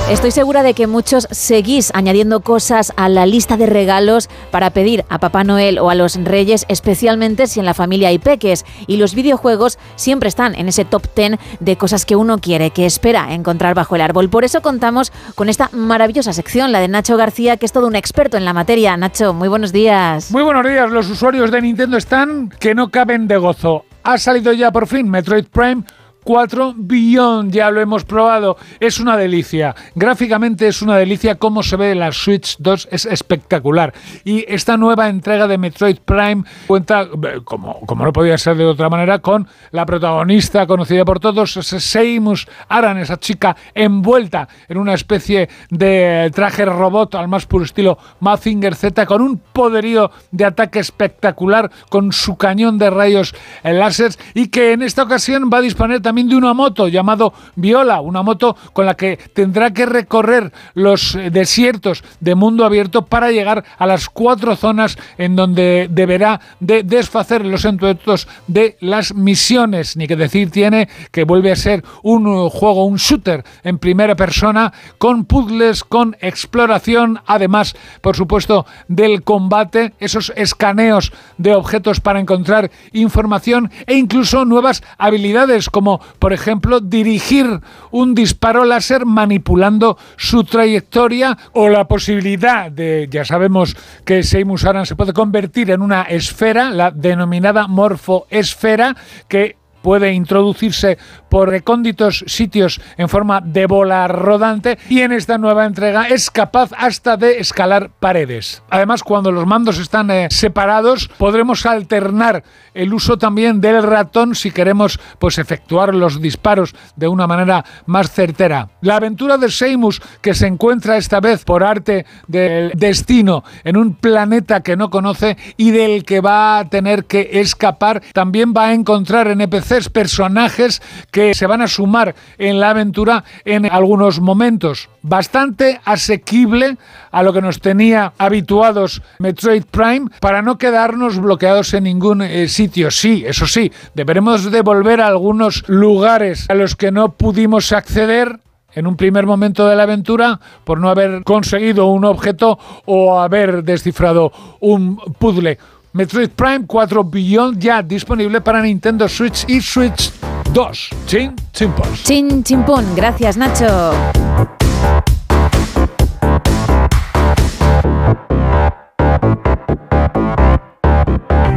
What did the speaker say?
Estoy segura de que muchos seguís añadiendo cosas a la lista de regalos para pedir a Papá Noel o a los Reyes, especialmente si en la familia hay peques. Y los videojuegos siempre están en ese top 10 de cosas que uno quiere, que espera encontrar bajo el árbol. Por eso contamos con esta maravillosa sección, la de Nacho García, que es todo un experto en la materia. Nacho, muy buenos días. Muy buenos días. Los usuarios de Nintendo están que no caben de gozo. Ha salido ya por fin Metroid Prime 4 Beyond, ya lo hemos probado, es una delicia, gráficamente es una delicia, cómo se ve en la Switch 2 es espectacular, y esta nueva entrega de Metroid Prime cuenta, como no podía ser de otra manera, con la protagonista conocida por todos, Samus Aran, esa chica envuelta en una especie de traje robot al más puro estilo Mazinger Z, con un poderío de ataque espectacular, con su cañón de rayos láser, y que en esta ocasión va a disponer también de una moto llamado Viola, una moto con la que tendrá que recorrer los desiertos de mundo abierto para llegar a las 4 zonas en donde deberá de desfacer los entuertos de las misiones. Ni que decir tiene que vuelve a ser un juego, un shooter en primera persona, con puzzles, con exploración, además, por supuesto, del combate, esos escaneos de objetos para encontrar información e incluso nuevas habilidades como, por ejemplo, dirigir un disparo láser manipulando su trayectoria, o la posibilidad de, ya sabemos que Samus Aran se puede convertir en una esfera, la denominada morfoesfera, que puede introducirse por recónditos sitios en forma de bola rodante, y en esta nueva entrega es capaz hasta de escalar paredes. Además, cuando los mandos están separados, podremos alternar el uso también del ratón si queremos efectuar los disparos de una manera más certera. La aventura de Samus, que se encuentra esta vez por arte del destino en un planeta que no conoce y del que va a tener que escapar, también va a encontrar NPCs, personajes que se van a sumar en la aventura en algunos momentos. Bastante asequible a lo que nos tenía habituados Metroid Prime, para no quedarnos bloqueados en ningún sitio. Sí, eso sí, deberemos de volver a algunos lugares a los que no pudimos acceder en un primer momento de la aventura por no haber conseguido un objeto o haber descifrado un puzzle. Metroid Prime 4 Beyond ya disponible para Nintendo Switch y Switch 2. Chin, chimpos. Chin, chimpón. Gracias, Nacho.